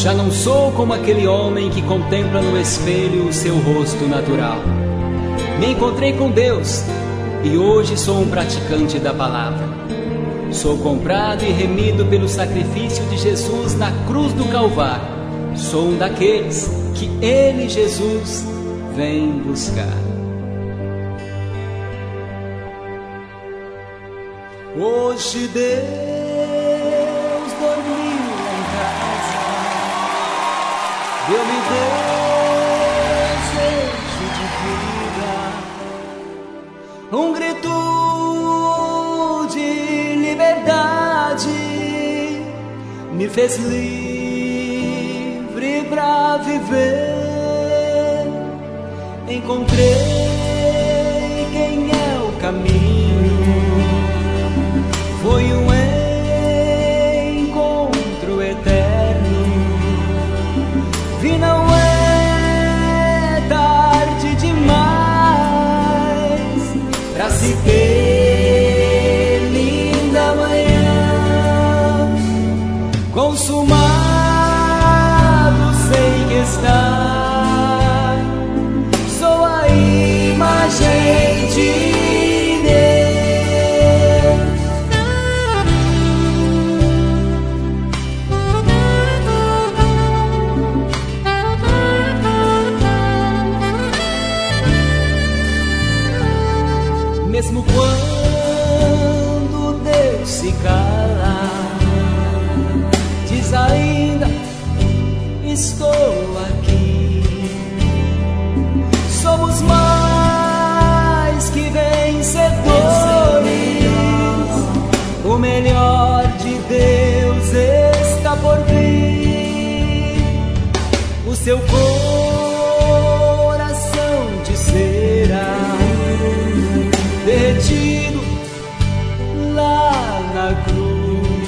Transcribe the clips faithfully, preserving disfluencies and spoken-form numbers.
Já não sou como aquele homem que contempla no espelho o seu rosto natural. Me encontrei com Deus e hoje sou um praticante da palavra. Sou comprado e remido pelo sacrifício de Jesus na cruz do Calvário. Sou um daqueles que Ele, Jesus, vem buscar. Hoje Deus dormiu lá em casa, deu-me desejo de vida, um grito de liberdade, me fez livre pra viver. Encontrei quem é o caminho, foi um encontro eterno. Vi não é tarde demais pra se ter linda manhã. Consumado sei que está, sou a imagem de mesmo quando Deus se cala, diz ainda: estou aqui. Somos mais que vencedores, o melhor de Deus está por vir. O seu coração de cera derretido lá na cruz,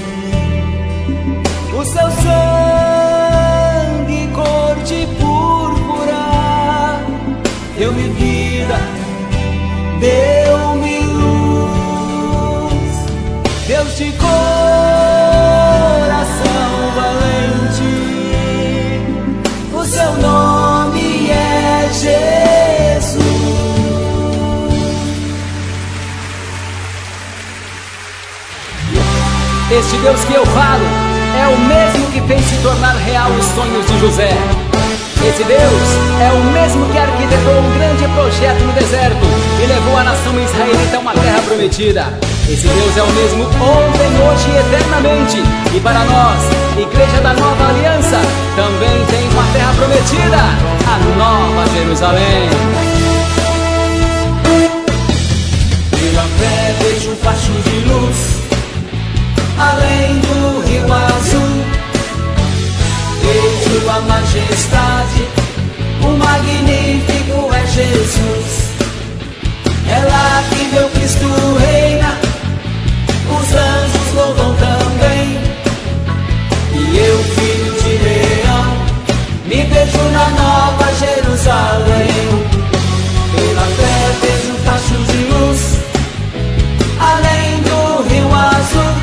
o seu sangue cor de púrpura deu-me vida, deu-me luz. Deus de coração valente, o seu nome é Jesus. Este Deus que eu falo é o mesmo que fez se tornar real os sonhos de José. Esse Deus é o mesmo que arquitetou um grande projeto no deserto e levou a nação israelita a uma terra prometida. Esse Deus é o mesmo ontem, hoje e eternamente. E para nós, Igreja da Nova Aliança, também tem uma terra prometida, a Nova Jerusalém. Pela fé vejo um facho de luz além do rio azul, vejo a majestade, o magnífico é Jesus. É lá que meu Cristo reina, os anjos louvam também. E eu, filho de leão, me vejo na Nova Jerusalém. Pela fé vejo um facho de luz além do rio azul,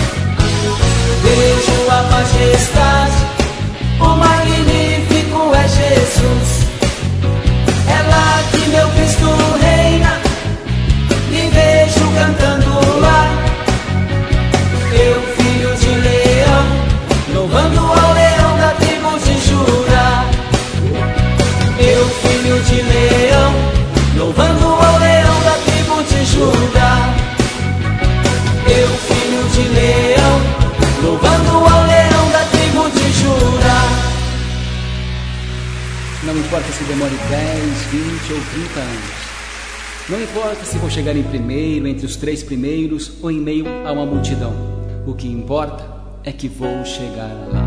vejo a majestade, o magnífico é Jesus. É lá que meu Cristo reina, me vejo cantando lá. Eu, filho de leão, louvando ao leão da tribo de Judá. Eu, filho de leão, louvando ao leão da tribo de Judá. Eu, filho de leão, louvando ao leão da tribo de Judá. Não importa se demore dez, vinte ou trinta anos. Não importa se vou chegar em primeiro, entre os três primeiros ou em meio a uma multidão. O que importa é que vou chegar lá.